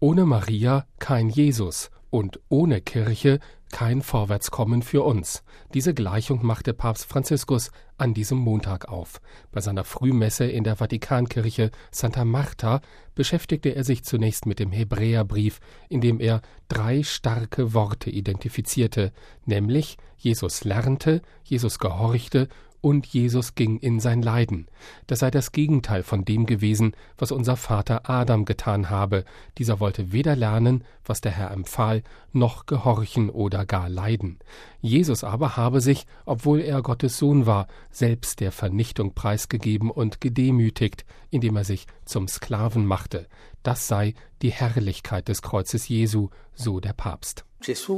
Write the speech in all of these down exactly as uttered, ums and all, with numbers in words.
Ohne Maria kein Jesus und ohne Kirche kein Vorwärtskommen für uns. Diese Gleichung machte Papst Franziskus an diesem Montag auf. Bei seiner Frühmesse in der Vatikankirche Santa Marta beschäftigte er sich zunächst mit dem Hebräerbrief, in dem er drei starke Worte identifizierte, nämlich Jesus lernte, Jesus gehorchte und Jesus ging in sein Leiden. Das sei das Gegenteil von dem gewesen, was unser Vater Adam getan habe. Dieser wollte weder lernen, was der Herr empfahl, noch gehorchen oder gar leiden. Jesus aber habe sich, obwohl er Gottes Sohn war, selbst der Vernichtung preisgegeben und gedemütigt, indem er sich zum Sklaven machte. Das sei die Herrlichkeit des Kreuzes Jesu, so der Papst.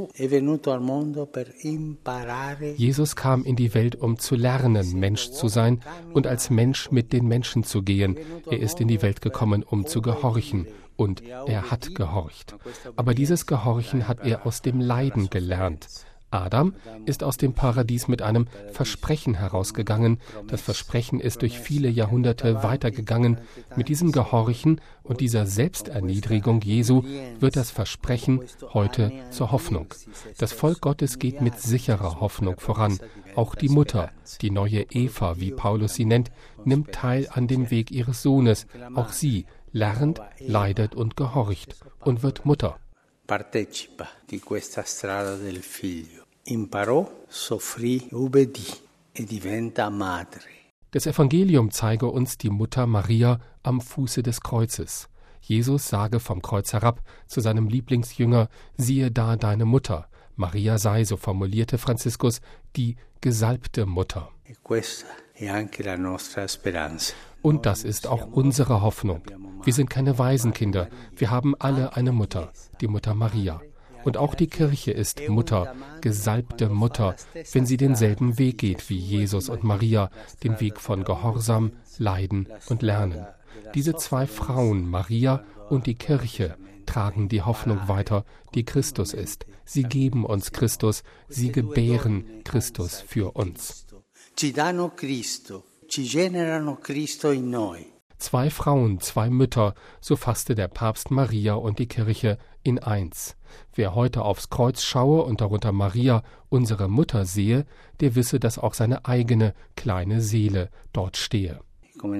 Jesus kam in die Welt, um zu lernen, Mensch zu sein und als Mensch mit den Menschen zu gehen. Er ist in die Welt gekommen, um zu gehorchen. Und er hat gehorcht. Aber dieses Gehorchen hat er aus dem Leiden gelernt. Adam ist aus dem Paradies mit einem Versprechen herausgegangen. Das Versprechen ist durch viele Jahrhunderte weitergegangen. Mit diesem Gehorchen und dieser Selbsterniedrigung Jesu wird das Versprechen heute zur Hoffnung. Das Volk Gottes geht mit sicherer Hoffnung voran. Auch die Mutter, die neue Eva, wie Paulus sie nennt, nimmt teil an dem Weg ihres Sohnes. Auch sie lernt, leidet und gehorcht und wird Mutter. Partecipa di questa strada del figlio. Imparò, soffrì, ubbidì e diventa madre. Das Evangelium zeige uns die Mutter Maria am Fuße des Kreuzes. Jesus sage vom Kreuz herab zu seinem Lieblingsjünger: Siehe da deine Mutter. Maria sei, so formulierte Franziskus, die gesalbte Mutter. E questa è anche la nostra speranza. Und das ist auch unsere Hoffnung. Wir sind keine Waisenkinder. Wir haben alle eine Mutter, die Mutter Maria. Und auch die Kirche ist Mutter, gesalbte Mutter, wenn sie denselben Weg geht wie Jesus und Maria, den Weg von Gehorsam, Leiden und Lernen. Diese zwei Frauen, Maria und die Kirche, tragen die Hoffnung weiter, die Christus ist. Sie geben uns Christus, sie gebären Christus für uns. Ci danno Cristo. Ci generano Cristo in noi. Zwei Frauen, zwei Mütter, so fasste der Papst Maria und die Kirche in eins. Wer heute aufs Kreuz schaue und darunter Maria, unsere Mutter, sehe, der wisse, dass auch seine eigene kleine Seele dort stehe. Und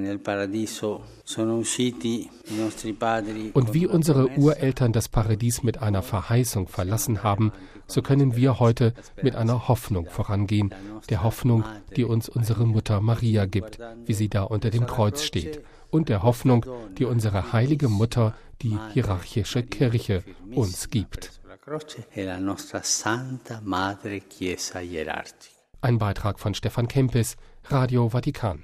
wie unsere Ureltern das Paradies mit einer Verheißung verlassen haben, so können wir heute mit einer Hoffnung vorangehen, der Hoffnung, die uns unsere Mutter Maria gibt, wie sie da unter dem Kreuz steht, und der Hoffnung, die unsere heilige Mutter, die hierarchische Kirche, uns gibt. Ein Beitrag von Stefan Kempis, Radio Vatikan.